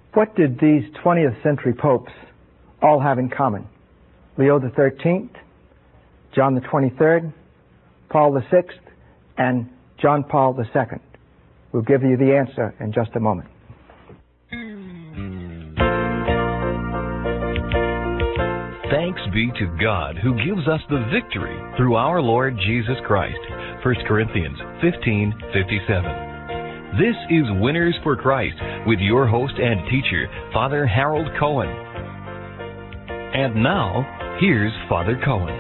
What did these 20th century popes all have in common? Leo the 13th, John the 23rd, Paul the 6th, and John Paul the 2nd. We'll give you the answer in just a moment. Thanks be to God who gives us the victory through our Lord Jesus Christ. 1 Corinthians 15:57. This is Winners for Christ with your host and teacher, Father Harold Cohen. And now, here's Father Cohen.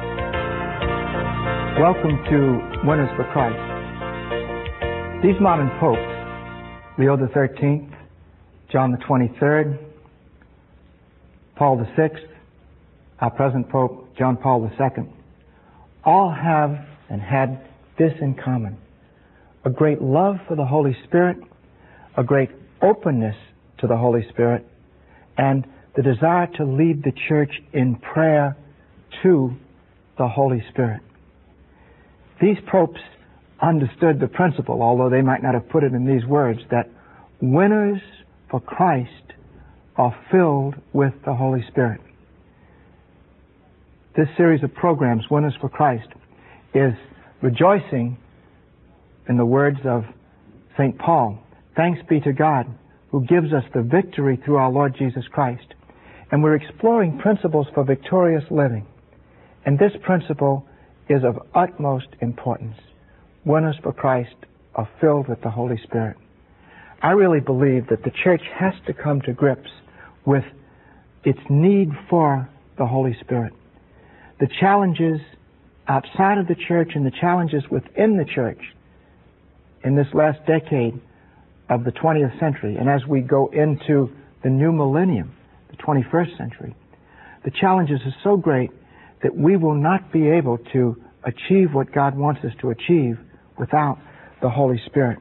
Welcome to Winners for Christ. These modern popes, Leo the 13th, John the 23rd, Paul the 6th, our present Pope, John Paul II, all have and had this in common: a great love for the Holy Spirit, a great openness to the Holy Spirit, and the desire to lead the church in prayer to the Holy Spirit. These popes understood the principle, although they might not have put it in these words, that winners for Christ are filled with the Holy Spirit. This series of programs, Winners for Christ, is rejoicing in the words of St. Paul, "Thanks be to God who gives us the victory through our Lord Jesus Christ." And we're exploring principles for victorious living. And this principle is of utmost importance. Winners for Christ are filled with the Holy Spirit. I really believe that the church has to come to grips with its need for the Holy Spirit. The challenges outside of the church and the challenges within the church in this last decade of the 20th century, and as we go into the new millennium, the 21st century, the challenges are so great that we will not be able to achieve what God wants us to achieve without the Holy Spirit.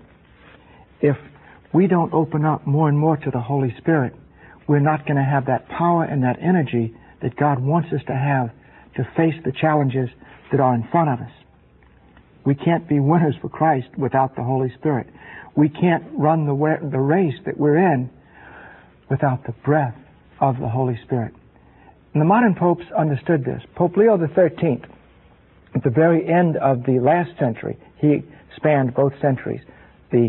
If we don't open up more and more to the Holy Spirit, we're not going to have that power and that energy that God wants us to have to face the challenges that are in front of us. We can't be winners for Christ without the Holy Spirit. We can't run the race that we're in without the breath of the Holy Spirit. And the modern popes understood this. Pope Leo the 13th, at the very end of the last century, he spanned both centuries, the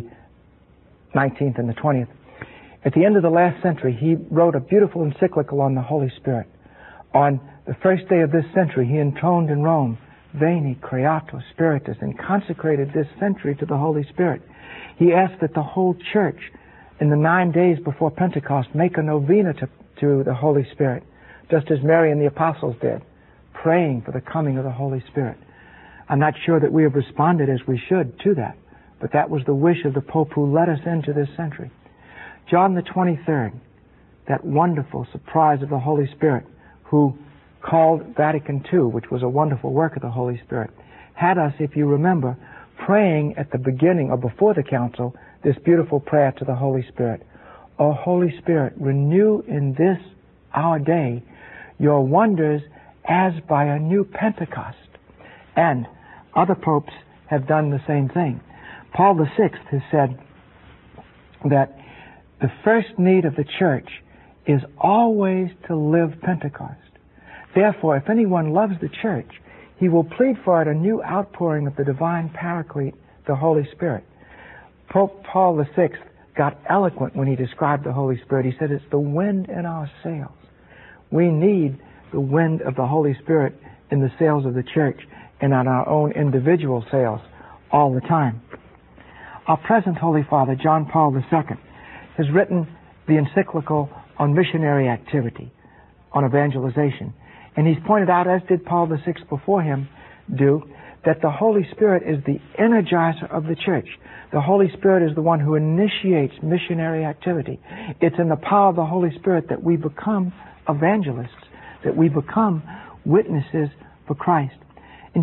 19th and the 20th. At the end of the last century, he wrote a beautiful encyclical on the Holy Spirit. On the first day of this century, he intoned in Rome, Veni Creator Spiritus, and consecrated this century to the Holy Spirit. He asked that the whole church, in the 9 days before Pentecost, make a novena to the Holy Spirit, just as Mary and the apostles did, praying for the coming of the Holy Spirit. I'm not sure that we have responded as we should to that, but that was the wish of the Pope who led us into this century. John the 23rd, that wonderful surprise of the Holy Spirit, who called Vatican II, which was a wonderful work of the Holy Spirit, had us, if you remember, praying at the beginning or before the council this beautiful prayer to the Holy Spirit. O Holy Spirit, renew in this our day your wonders as by a new Pentecost. And other popes have done the same thing. Paul VI has said that the first need of the church is always to live Pentecost. Therefore, if anyone loves the church, he will plead for it a new outpouring of the divine Paraclete, the Holy Spirit. Pope Paul VI got eloquent when he described the Holy Spirit. He said it's the wind in our sails. We need the wind of the Holy Spirit in the sails of the church and on our own individual sails all the time. Our present Holy Father, John Paul II, has written the encyclical on missionary activity, on evangelization. And he's pointed out, as did Paul VI before him do, that the Holy Spirit is the energizer of the church. The Holy Spirit is the one who initiates missionary activity. It's in the power of the Holy Spirit that we become evangelists, that we become witnesses for Christ. And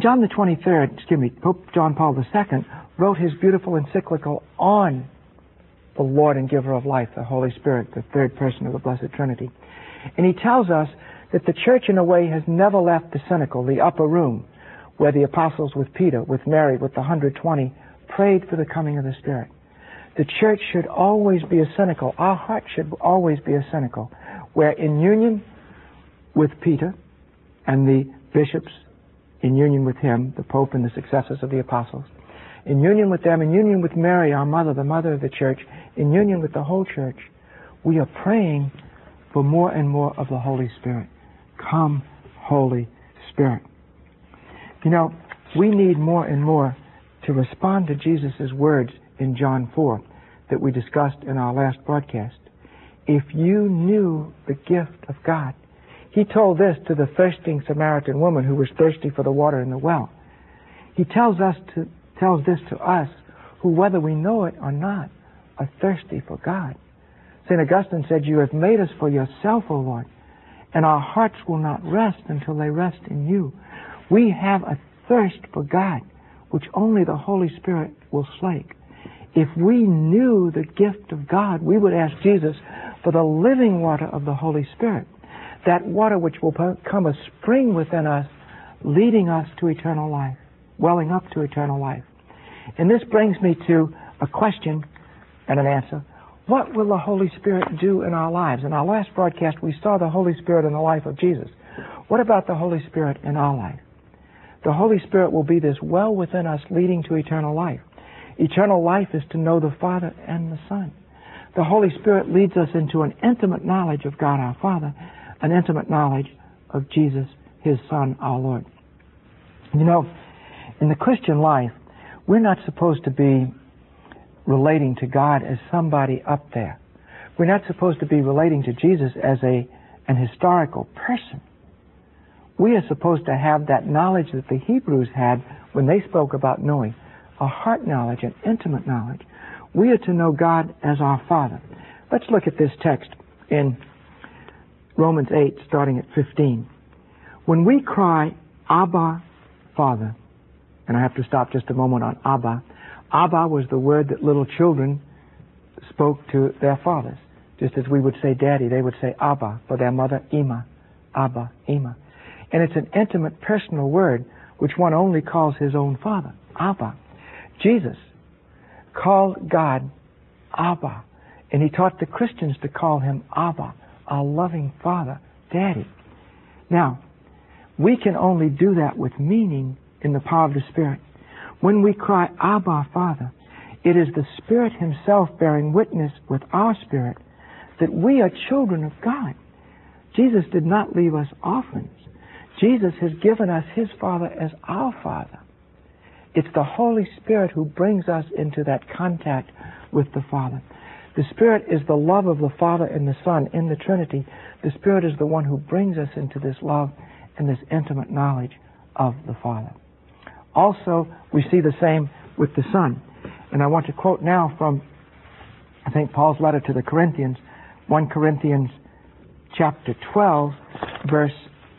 Pope John Paul II wrote his beautiful encyclical on the Lord and Giver of life, the Holy Spirit, the third person of the Blessed Trinity. And he tells us that the church, in a way, has never left the cenacle, the upper room, where the apostles with Peter, with Mary, with the 120, prayed for the coming of the Spirit. The church should always be ascenical. Our heart should always be ascenical. We're in union with Peter and the bishops, in union with him, the Pope and the successors of the apostles, in union with them, in union with Mary, our mother, the mother of the church, in union with the whole church. We are praying for more and more of the Holy Spirit. Come, Holy Spirit. You know, we need more and more to respond to Jesus' words in John 4 that we discussed in our last broadcast. If you knew the gift of God. He told this to the thirsting Samaritan woman who was thirsty for the water in the well. He tells this to us who, whether we know it or not, are thirsty for God. St. Augustine said, you have made us for yourself, O Lord, and our hearts will not rest until they rest in you. We have a thirst for God, which only the Holy Spirit will slake. If we knew the gift of God, we would ask Jesus for the living water of the Holy Spirit, that water which will become a spring within us, leading us to eternal life, welling up to eternal life. And this brings me to a question and an answer. What will the Holy Spirit do in our lives? In our last broadcast, we saw the Holy Spirit in the life of Jesus. What about the Holy Spirit in our life? The Holy Spirit will be this well within us leading to eternal life. Eternal life is to know the Father and the Son. The Holy Spirit leads us into an intimate knowledge of God our Father, an intimate knowledge of Jesus, His Son, our Lord. You know, in the Christian life, we're not supposed to be relating to God as somebody up there. We're not supposed to be relating to Jesus as an historical person. We are supposed to have that knowledge that the Hebrews had when they spoke about knowing, a heart knowledge, an intimate knowledge. We are to know God as our Father. Let's look at this text in Romans 8, starting at 15. When we cry, Abba, Father, and I have to stop just a moment on Abba. Abba was the word that little children spoke to their fathers. Just as we would say daddy, they would say Abba for their mother, Ima. Abba, Ima. And it's an intimate, personal word which one only calls his own father, Abba. Jesus called God Abba, and he taught the Christians to call him Abba, our loving Father, Daddy. Now, we can only do that with meaning in the power of the Spirit. When we cry, Abba, Father, it is the Spirit Himself bearing witness with our spirit that we are children of God. Jesus did not leave us orphans. Jesus has given us His Father as our Father. It's the Holy Spirit who brings us into that contact with the Father. The Spirit is the love of the Father and the Son in the Trinity. The Spirit is the one who brings us into this love and this intimate knowledge of the Father. Also, we see the same with the Son. And I want to quote now from, I think, Paul's letter to the Corinthians, 1 Corinthians chapter 12, verse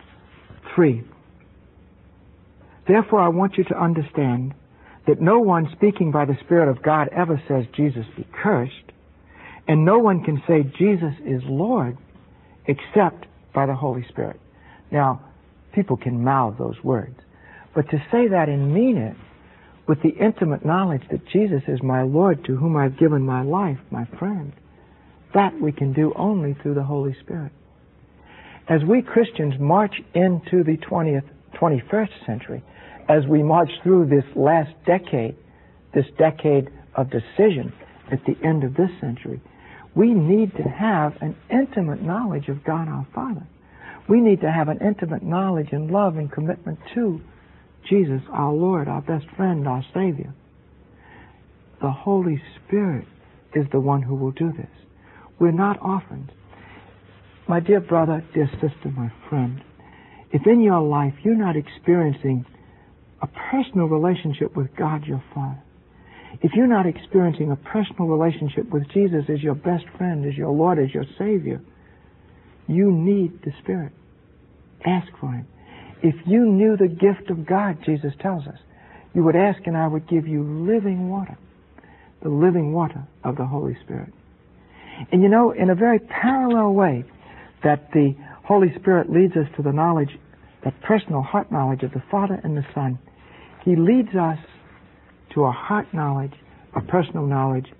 3. Therefore, I want you to understand that no one speaking by the Spirit of God ever says Jesus be cursed, and no one can say Jesus is Lord except by the Holy Spirit. Now, people can mouth those words, but to say that and mean it with the intimate knowledge that Jesus is my Lord to whom I've given my life, my friend, that we can do only through the Holy Spirit. As we Christians march into the 21st century, as we march through this last decade, this decade of decision at the end of this century, we need to have an intimate knowledge of God our Father. We need to have an intimate knowledge and love and commitment to Jesus, our Lord, our best friend, our Savior. The Holy Spirit is the one who will do this. We're not orphans. My dear brother, dear sister, my friend, if in your life you're not experiencing a personal relationship with God your Father, if you're not experiencing a personal relationship with Jesus as your best friend, as your Lord, as your Savior, you need the Spirit. Ask for Him. If you knew the gift of God, Jesus tells us, you would ask and I would give you living water, the living water of the Holy Spirit. And you know, in a very parallel way that the Holy Spirit leads us to the knowledge, that personal heart knowledge of the Father and the Son, He leads us to a heart knowledge, a personal knowledge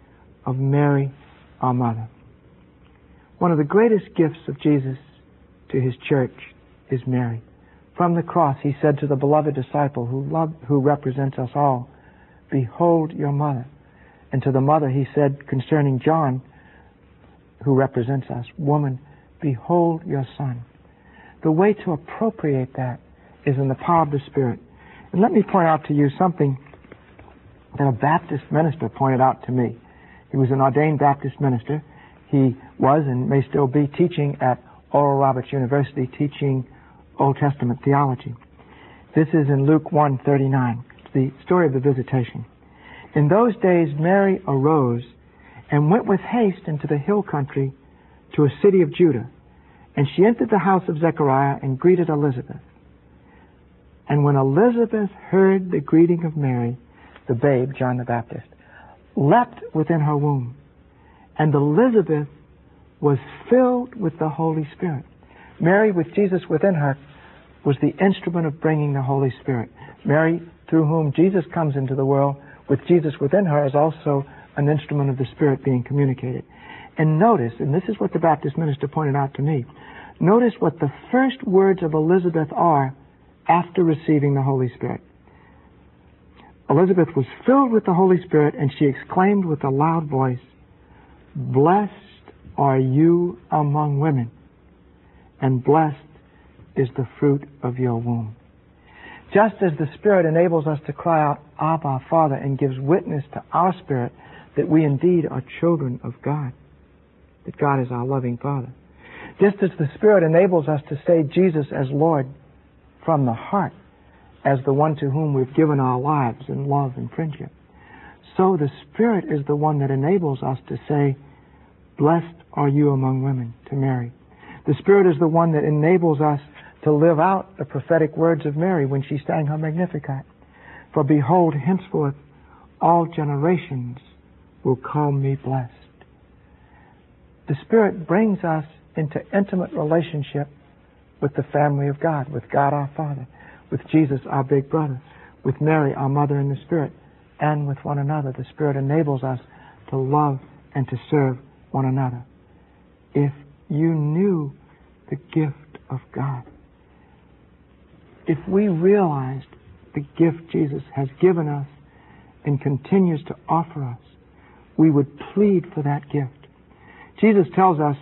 of Mary, our mother. One of the greatest gifts of Jesus to his church is Mary. From the cross, he said to the beloved disciple who represents us all, "Behold your mother." And to the mother, he said concerning John, who represents us, "Woman, behold your son." The way to appropriate that is in the power of the Spirit. And let me point out to you something that a Baptist minister pointed out to me. He was an ordained Baptist minister. He was and may still be teaching at Oral Roberts University, teaching Old Testament theology. This is in Luke 1:39. It's the story of the visitation. "In those days Mary arose and went with haste into the hill country to a city of Judah. And she entered the house of Zechariah and greeted Elizabeth. And when Elizabeth heard the greeting of Mary, the babe, John the Baptist, leapt within her womb. And Elizabeth was filled with the Holy Spirit." Mary, with Jesus within her, was the instrument of bringing the Holy Spirit. Mary, through whom Jesus comes into the world, with Jesus within her, is also an instrument of the Spirit being communicated. And notice, and this is what the Baptist minister pointed out to me, notice what the first words of Elizabeth are after receiving the Holy Spirit. Elizabeth was filled with the Holy Spirit, and she exclaimed with a loud voice, "Blessed are you among women, and blessed is the fruit of your womb." Just as the Spirit enables us to cry out, "Abba, Father," and gives witness to our spirit that we indeed are children of God, that God is our loving Father. Just as the Spirit enables us to say Jesus as Lord from the heart, as the one to whom we've given our lives in love and friendship, so the Spirit is the one that enables us to say, "Blessed are you among women," to Mary. The Spirit is the one that enables us to live out the prophetic words of Mary when she sang her Magnificat. "For behold, henceforth all generations will call me blessed." The Spirit brings us into intimate relationship with the family of God, with God our Father, with Jesus our big brother, with Mary our mother in the Spirit, and with one another. The Spirit enables us to love and to serve one another. If you knew the gift of God, if we realized the gift Jesus has given us and continues to offer us, we would plead for that gift. Jesus tells us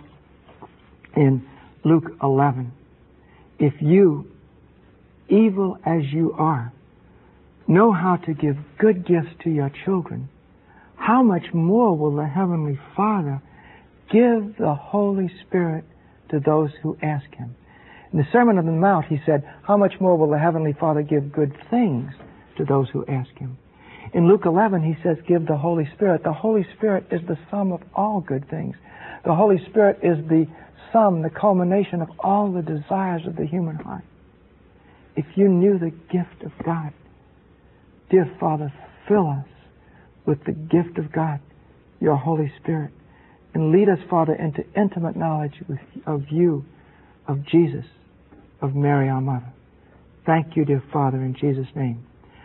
in Luke 11, "If you, evil as you are, know how to give good gifts to your children, how much more will the Heavenly Father give the Holy Spirit to those who ask Him?" In the Sermon on the Mount, He said, "How much more will the Heavenly Father give good things to those who ask Him?" In Luke 11, He says, "Give the Holy Spirit." The Holy Spirit is the sum of all good things. The Holy Spirit is the sum, the culmination of all the desires of the human heart. If you knew the gift of God, dear Father, fill us with the gift of God, your Holy Spirit, and lead us, Father, into intimate knowledge of you, of Jesus, of Mary, our mother. Thank you, dear Father, in Jesus' name.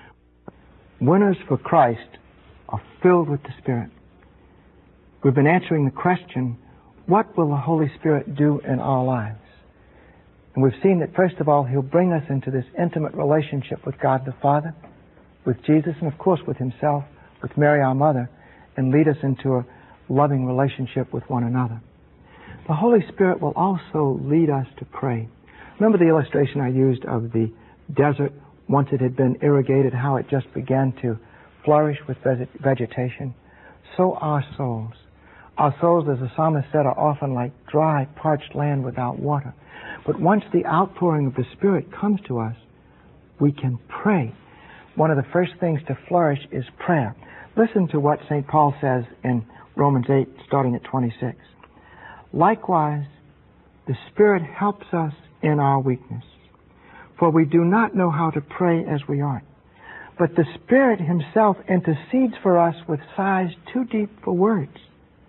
Winners for Christ are filled with the Spirit. We've been answering the question, what will the Holy Spirit do in our lives? And we've seen that, first of all, He'll bring us into this intimate relationship with God the Father, with Jesus, and of course with Himself, with Mary, our mother, and lead us into a loving relationship with one another. The Holy Spirit will also lead us to pray. Remember the illustration I used of the desert once it had been irrigated, how it just began to flourish with vegetation? So our souls. Our souls, as the psalmist said, are often like dry, parched land without water. But once the outpouring of the Spirit comes to us, we can pray. One of the first things to flourish is prayer. Listen to what St. Paul says in Romans 8, starting at 26. "Likewise, the Spirit helps us in our weakness, for we do not know how to pray as we ought. But the Spirit Himself intercedes for us with sighs too deep for words.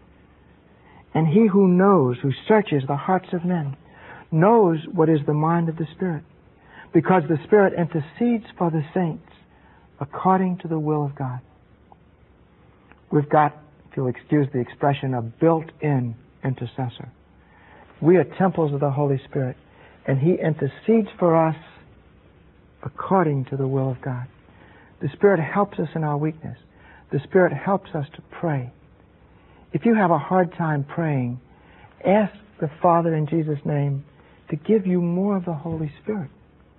And He who knows, who searches the hearts of men, knows what is the mind of the Spirit, because the Spirit intercedes for the saints according to the will of God." We've got you'll excuse the expression, a built-in intercessor. We are temples of the Holy Spirit, and He intercedes for us according to the will of God. The Spirit helps us in our weakness. The Spirit helps us to pray. If you have a hard time praying, ask the Father in Jesus' name to give you more of the Holy Spirit.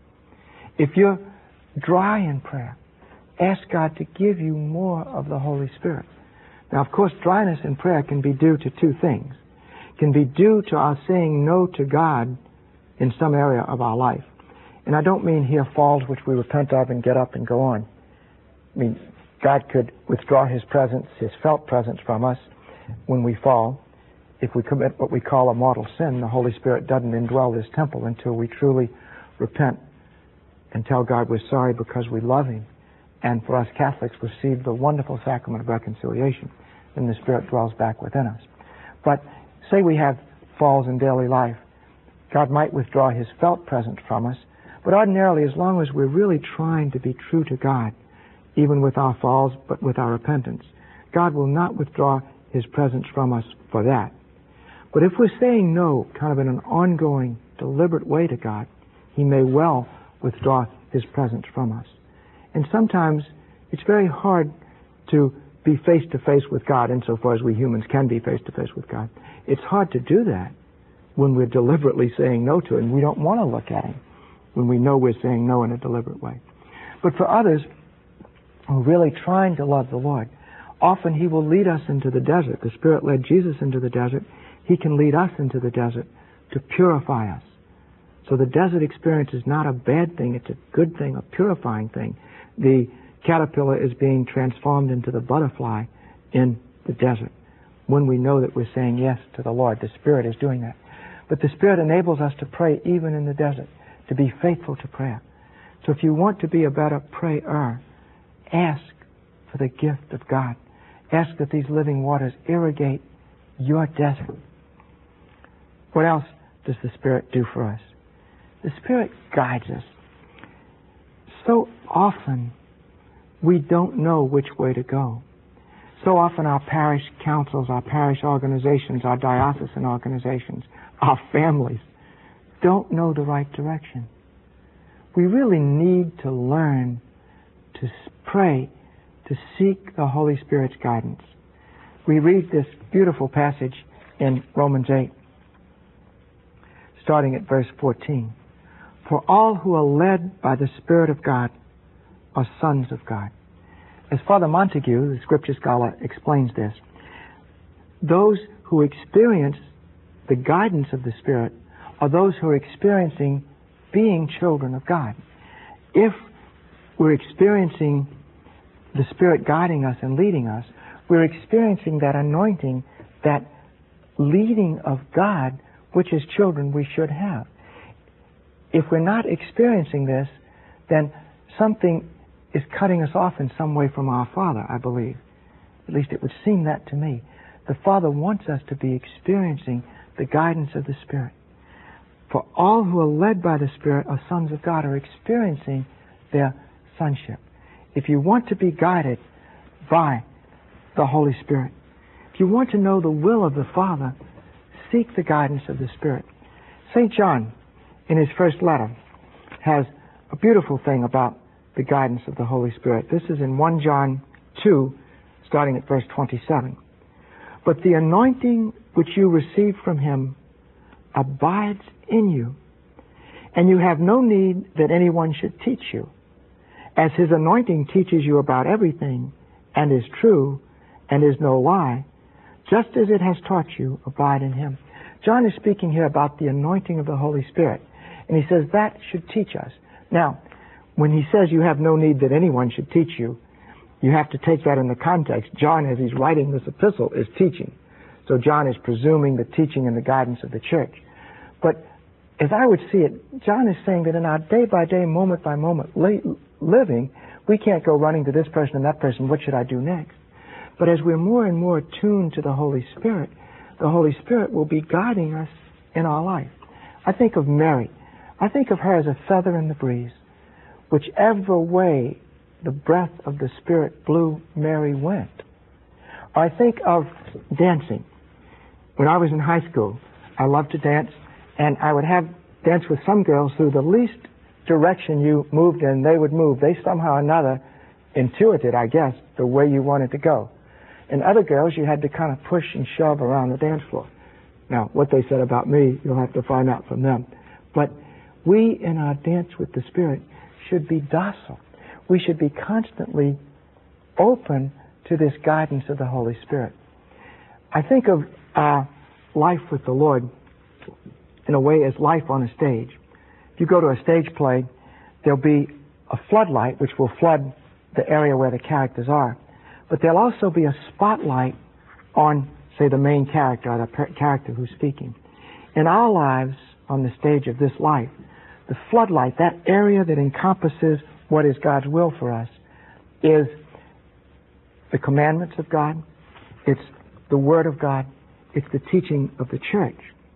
If you're dry in prayer, ask God to give you more of the Holy Spirit. Now, of course, dryness in prayer can be due to two things. It can be due to our saying no to God in some area of our life. And I don't mean here falls which we repent of and get up and go on. I mean, God could withdraw His presence, His felt presence from us when we fall. If we commit what we call a mortal sin, the Holy Spirit doesn't indwell this temple until we truly repent and tell God we're sorry because we love Him. And for us Catholics, receive the wonderful sacrament of reconciliation, and the Spirit dwells back within us. But say we have falls in daily life, God might withdraw His felt presence from us, but ordinarily, as long as we're really trying to be true to God, even with our falls, but with our repentance, God will not withdraw His presence from us for that. But if we're saying no, kind of in an ongoing, deliberate way to God, He may well withdraw His presence from us. And sometimes it's very hard to be face-to-face with God, insofar as we humans can be face-to-face with God. It's hard to do that when we're deliberately saying no to Him, and we don't want to look at Him when we know we're saying no in a deliberate way. But for others who are really trying to love the Lord, often He will lead us into the desert. The Spirit led Jesus into the desert. He can lead us into the desert to purify us. So the desert experience is not a bad thing, it's a good thing, a purifying thing. The caterpillar is being transformed into the butterfly in the desert. When we know that we're saying yes to the Lord, the Spirit is doing that. But the Spirit enables us to pray even in the desert, to be faithful to prayer. So if you want to be a better prayer, ask for the gift of God. Ask that these living waters irrigate your desert. What else does the Spirit do for us? The Spirit guides us. So often we don't know which way to go. So often our parish councils, our parish organizations, our diocesan organizations, our families don't know the right direction. We really need to learn to pray, to seek the Holy Spirit's guidance. We read this beautiful passage in Romans 8, starting at verse 14. For all who are led by the Spirit of God are sons of God. As Father Montague, the Scripture scholar, explains this, those who experience the guidance of the Spirit are those who are experiencing being children of God. If we're experiencing the Spirit guiding us and leading us, we're experiencing that anointing, that leading of God, which as children we should have. If we're not experiencing this, then something is cutting us off in some way from our Father, I believe. At least it would seem that to me. The Father wants us to be experiencing the guidance of the Spirit. For all who are led by the Spirit are sons of God, are experiencing their sonship. If you want to be guided by the Holy Spirit, if you want to know the will of the Father, seek the guidance of the Spirit. St. John, in his first letter, has a beautiful thing about the guidance of the Holy Spirit. This is in 1 John 2, starting at verse 27. But the anointing which you receive from Him abides in you, and you have no need that anyone should teach you, as His anointing teaches you about everything, and is true, and is no lie, just as it has taught you, abide in Him. John is speaking here about the anointing of the Holy Spirit, and he says that should teach us. Now, when he says you have no need that anyone should teach you, you have to take that in the context. John, as he's writing this epistle, is teaching. So John is presuming the teaching and the guidance of the church. But as I would see it, John is saying that in our day-by-day, moment-by-moment living, we can't go running to this person and that person, what should I do next? But as we're more and more tuned to the Holy Spirit, the Holy Spirit will be guiding us in our life. I think of Mary. I think of her as a feather in the breeze. Whichever way the breath of the Spirit blew, Mary went. I think of dancing. When I was in high school, I loved to dance, and I would have dance with some girls who the least direction you moved in, they would move. They somehow or another intuited, I guess, the way you wanted to go. And other girls, you had to kind of push and shove around the dance floor. Now, what they said about me, you'll have to find out from them. But we, in our dance with the Spirit, should be docile. We should be constantly open to this guidance of the Holy Spirit. I think of our life with the Lord in a way as life on a stage. If you go to a stage play, there'll be a floodlight which will flood the area where the characters are. But there'll also be a spotlight on, say, the main character or the character who's speaking. In our lives, on the stage of this life, the floodlight, that area that encompasses what is God's will for us, is the commandments of God, it's the Word of God, it's the teaching of the church.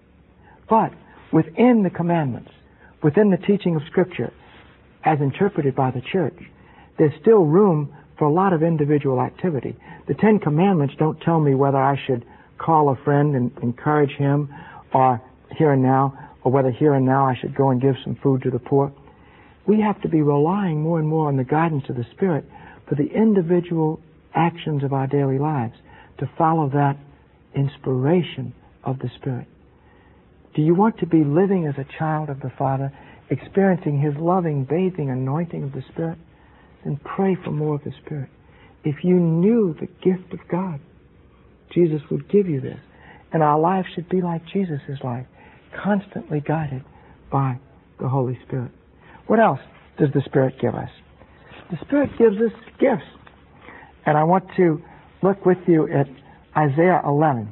But within the commandments, within the teaching of Scripture, as interpreted by the church, there's still room for a lot of individual activity. The Ten Commandments don't tell me whether I should call a friend and encourage him, or here and now, or whether here and now I should go and give some food to the poor. We have to be relying more and more on the guidance of the Spirit for the individual actions of our daily lives, to follow that inspiration of the Spirit. Do you want to be living as a child of the Father, experiencing His loving, bathing anointing of the Spirit? Then pray for more of the Spirit. If you knew the gift of God, Jesus would give you this. And our lives should be like Jesus' life, constantly guided by the Holy Spirit. What else does the Spirit give us? The Spirit gives us gifts. And I want to look with you at Isaiah 11.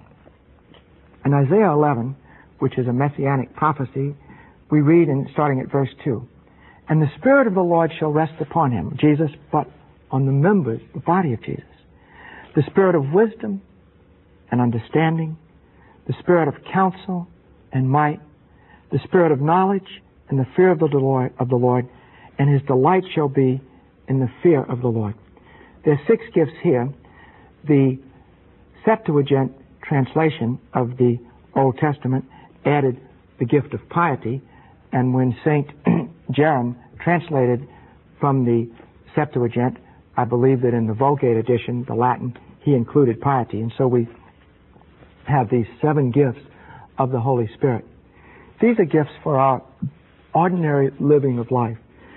In Isaiah 11, which is a messianic prophecy, we read, starting at verse 2, "And the Spirit of the Lord shall rest upon him," Jesus, but on the members, the body of Jesus, "the Spirit of wisdom and understanding, the Spirit of counsel and might, the Spirit of knowledge and the fear of the Lord, and his delight shall be in the fear of the Lord." There are 6 gifts here. The Septuagint translation of the Old Testament added the gift of piety, and when St. Jerome translated from the Septuagint, I believe that in the Vulgate edition, the Latin, he included piety. And so we have these 7 gifts of the Holy Spirit. These are gifts for our ordinary living of life.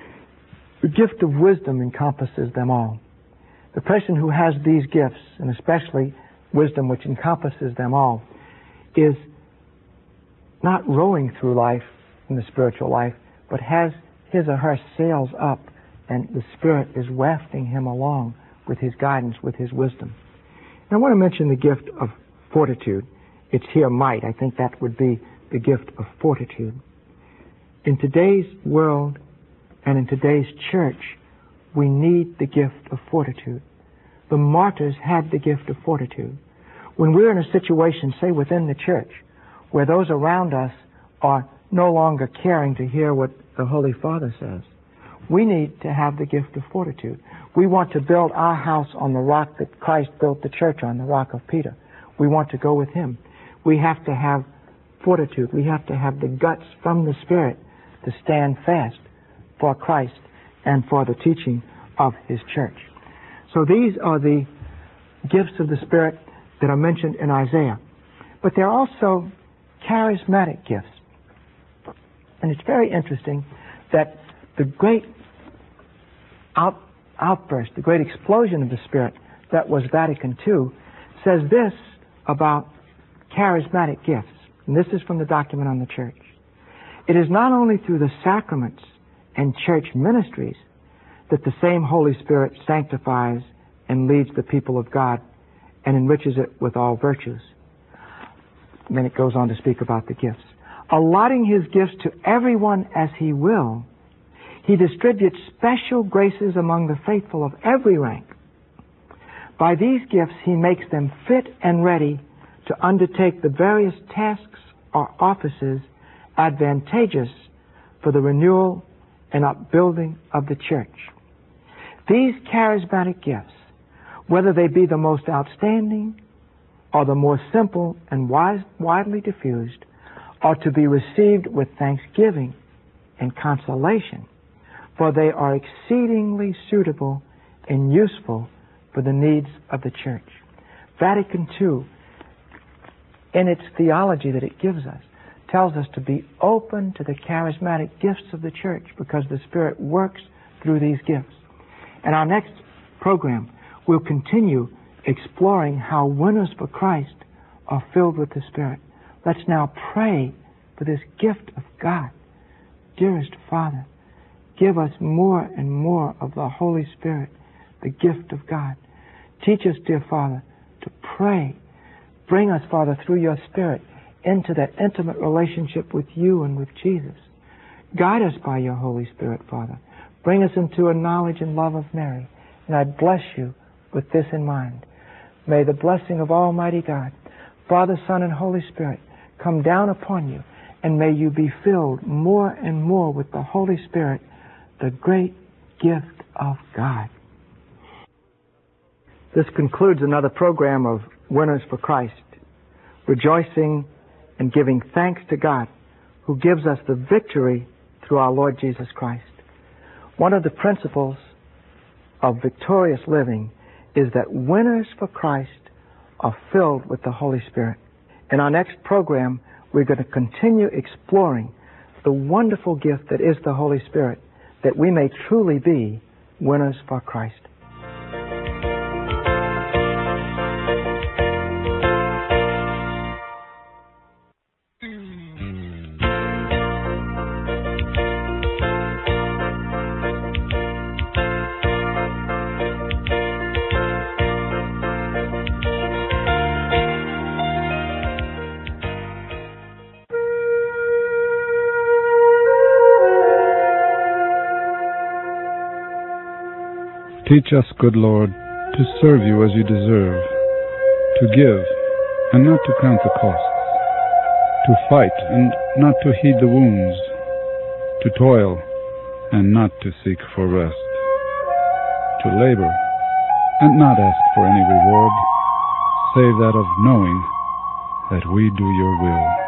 The gift of wisdom encompasses them all. The person who has these gifts, and especially wisdom which encompasses them all, is not rowing through life in the spiritual life, but has his or her sails up, and the Spirit is wafting him along with His guidance, with His wisdom. And I want to mention the gift of fortitude. It's here might. I think that would be the gift of fortitude. In today's world and in today's church, we need the gift of fortitude. The martyrs had the gift of fortitude. When we're in a situation, say within the church, where those around us are no longer caring to hear what the Holy Father says, we need to have the gift of fortitude. We want to build our house on the rock that Christ built the church on, the rock of Peter. We want to go with Him. We have to have fortitude. We have to have the guts from the Spirit to stand fast for Christ and for the teaching of His church. So these are the gifts of the Spirit that are mentioned in Isaiah. But there are also charismatic gifts. And it's very interesting that the great outburst, the great explosion of the Spirit that was Vatican II, says this about charismatic gifts. And this is from the Document on the Church. "It is not only through the sacraments and church ministries that the same Holy Spirit sanctifies and leads the people of God and enriches it with all virtues." And then it goes on to speak about the gifts. "Allotting His gifts to everyone as He will, He distributes special graces among the faithful of every rank. By these gifts He makes them fit and ready to undertake the various tasks or offices advantageous for the renewal and upbuilding of the church. These charismatic gifts, whether they be the most outstanding or the more simple and widely diffused, are to be received with thanksgiving and consolation, for they are exceedingly suitable and useful for the needs of the church. Vatican II, in its theology that it gives us, tells us to be open to the charismatic gifts of the church because the Spirit works through these gifts. In our next program, we'll continue exploring how winners for Christ are filled with the Spirit. Let's now pray for this gift of God. Dearest Father, give us more and more of the Holy Spirit, the gift of God. Teach us, dear Father, to pray. Bring us, Father, through your Spirit into that intimate relationship with you and with Jesus. Guide us by your Holy Spirit, Father. Bring us into a knowledge and love of Mary. And I bless you with this in mind. May the blessing of Almighty God, Father, Son, and Holy Spirit come down upon you, and may you be filled more and more with the Holy Spirit, the great gift of God. This concludes another program of Winners for Christ, rejoicing and giving thanks to God, who gives us the victory through our Lord Jesus Christ. One of the principles of victorious living is that winners for Christ are filled with the Holy Spirit. In our next program, we're going to continue exploring the wonderful gift that is the Holy Spirit, that we may truly be winners for Christ. Teach us, good Lord, to serve you as you deserve, to give and not to count the costs, to fight and not to heed the wounds, to toil and not to seek for rest, to labor and not ask for any reward, save that of knowing that we do your will.